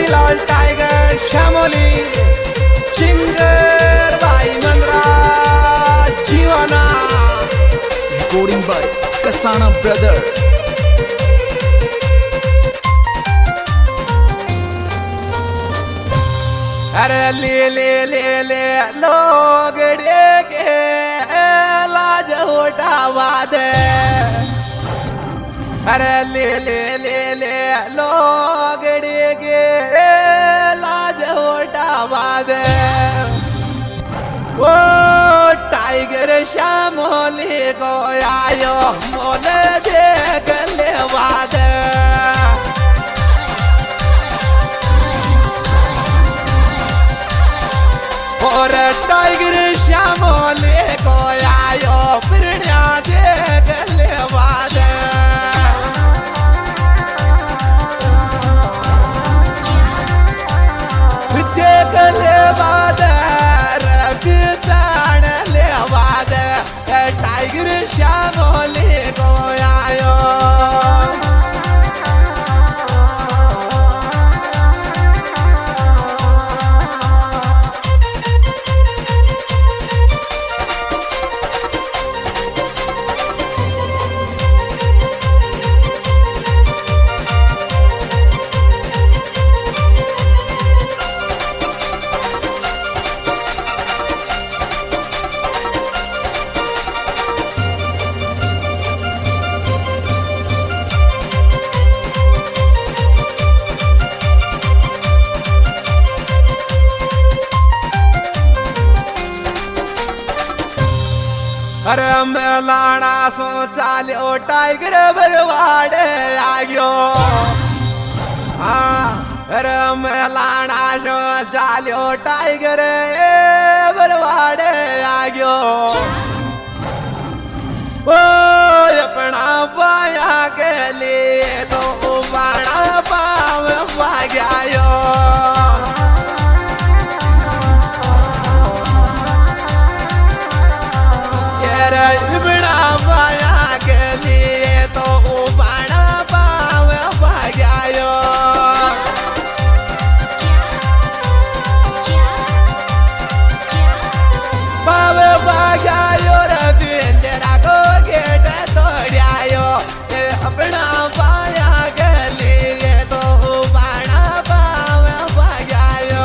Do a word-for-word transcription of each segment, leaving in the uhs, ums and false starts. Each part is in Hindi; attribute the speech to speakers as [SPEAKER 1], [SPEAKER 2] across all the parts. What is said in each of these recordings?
[SPEAKER 1] मोतीलाल टाइगर श्यामोली सिंगर भाई Manraj Jeevana
[SPEAKER 2] recording by Kasana brothers.
[SPEAKER 1] अरे ले ले ले ले लोग के लाज उठावा दे। अरे ले ले ले ले लोग के लाज उठावा दे। ओ टाइगर श्यामोली को आयो मोले देख लेवा दे। और टाइगर श्यामोली को आयो प्रणा देख लेवा दे। देख लेवा दे रवि जान लेवा दे। टाइगर श्यामोली को आयो अरे मेलाना सो चालो टाइगर बरवाड़े आयो। हाँ अरे मेलाना सो चालो टाइगर बरवाड़े आयो। ओ अपना पाया के लिए तो बड़ा पाव भाग्यायो। बड़ा पाया के लिए तो बड़ा पाव भाग्यायो। पाव भाग्यायो रवि तेरा को गेट तोड़ायो। अपना पाया के लिए तो बड़ा पाव भाग्यायो।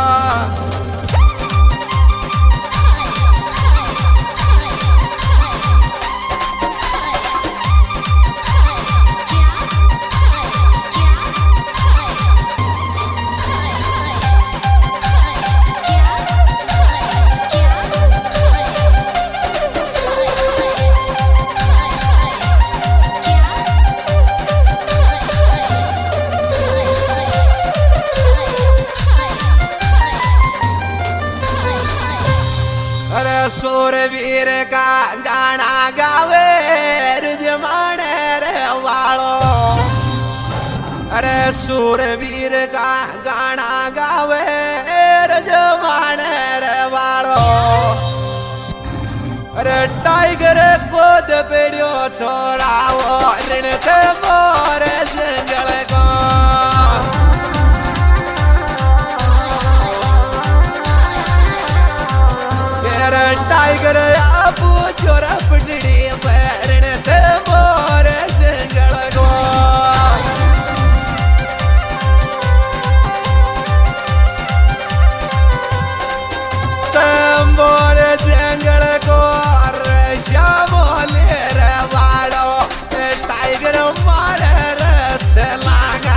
[SPEAKER 1] सूरवीर का गाना गावे रिजमाने रे वालो। अरे सूरवीर का गाना गावे रिजमाने रे वालो। अरे टाइगर गोद पेड़ियो छोड़ाओ ऋण के मोर जंगल को। टाइगर आपू छोरा पटड़ी पैरण थे मोर जंगल को। मोर जंगल को श्यामोली रे वाड़ो। टाइगर मारे रे लागा।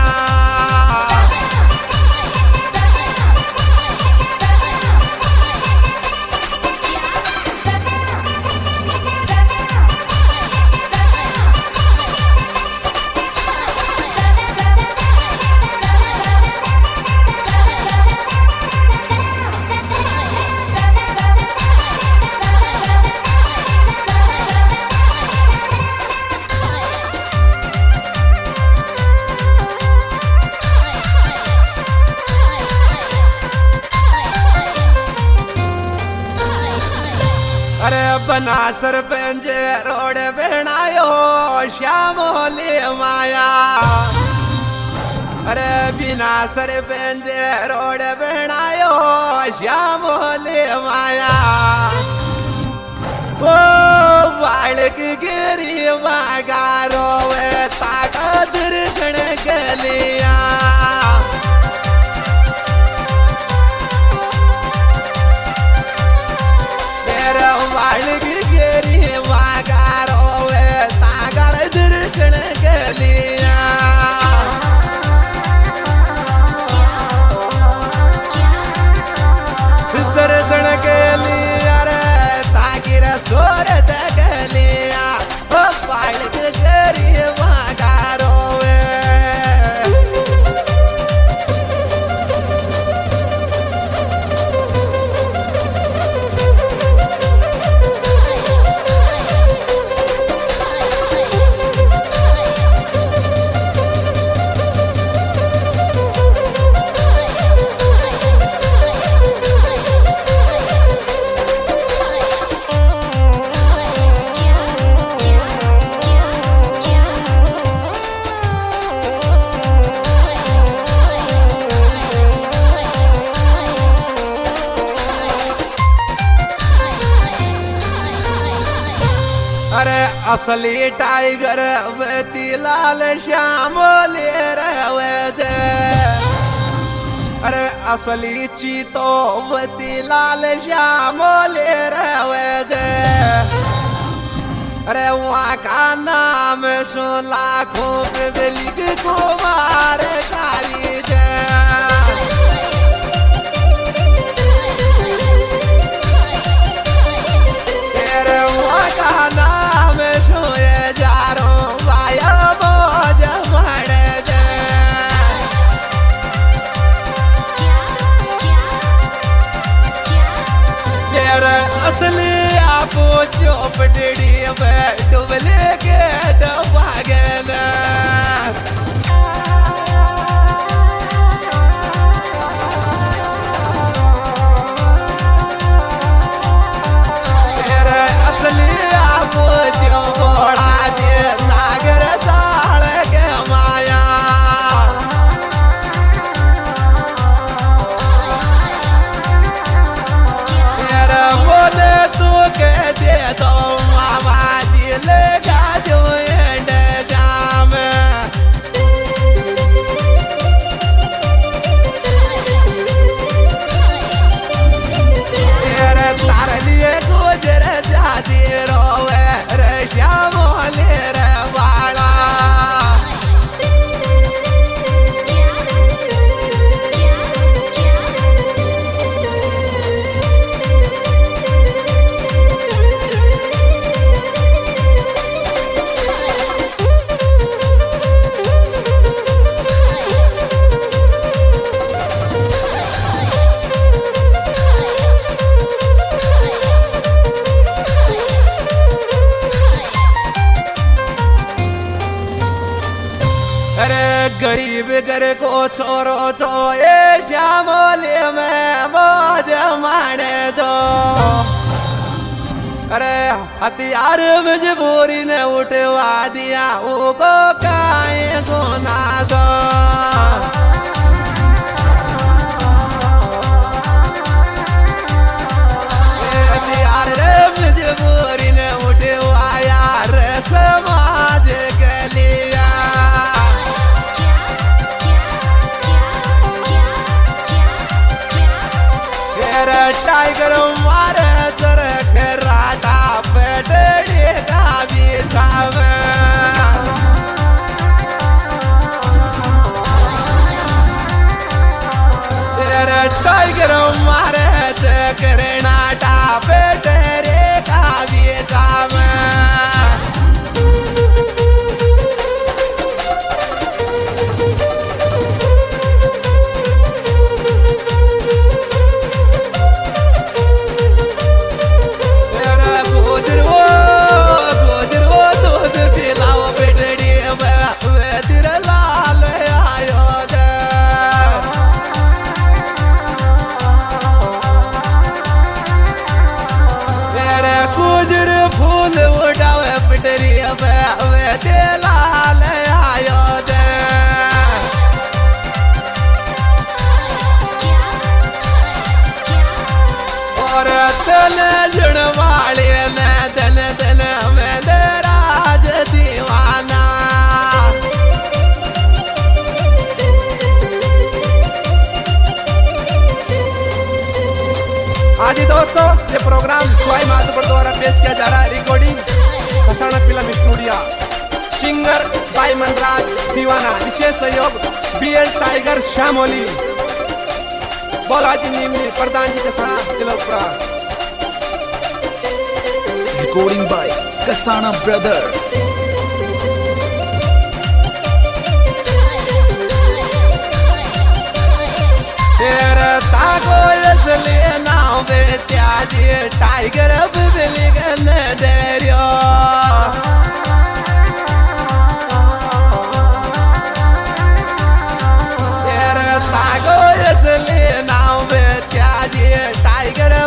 [SPEAKER 1] अरे बना सरपंच रोड बनायो श्यामोली माया। अरे बिना सर पेंदे रोड बनायो श्यामोले माया ओ बालक गिरी मागारो वे ताका दर्शन के लिया तेरा बालक गिरी मागारो वे ताका दर्शन के लिया दर्शन के लिया रे ताकि रे सोरत के लिया ओ बालक गिरी मागारो वे अरे असली टाइगर वती लाल श्याम ले रहे थे अरे असली चीतो वती लाल श्याम ले रहे थे अरे वहाँ का नाम सो लाखों पे लिख कुमार कारी थे असली आपो चौपटड़ी में डुबले के डबागे ना तेरे असली आपो चौपड़ा दे नागर साल के माया तू के दे तो मामा दिल का जो एंड जाम तेरे तार लिए गुजर जाती रोवे रे श्याम ले रे बाला गरीब घर को छोरो छो ये श्यामोले में मौज माने दो अरे हथियार मजबूरी ने उठवा दिया वो को काहे गुना दो हथियार रे मजबूरी ने उठवाया रे समाज के लिया टाइगर मारे चरख राटा पेटड़ी का बिछाव तेरे टाइगर मारे चक्र नाटा पेटड़ी का बिछाव अर्जुन वाले न धन धन में राज दीवाना। हाँ जी दोस्तों, ये प्रोग्राम स्वाई माधुपुर द्वारा पेश किया जा रहा है। Recording Kasana film studio, singer भाई मनराज दीवाना, विशेष सहयोग बी एल टाइगर श्यामोली, बोलाजी नीमली, प्रधान जी Kasana Tilakpura.
[SPEAKER 2] Recording by Kasana Brothers.
[SPEAKER 1] तेरे ताको इसलिए नाम बेत्याजी टाइगर बिजली गन देरियो। तेरे ताको इसलिए नाम बेत्याजी टाइगर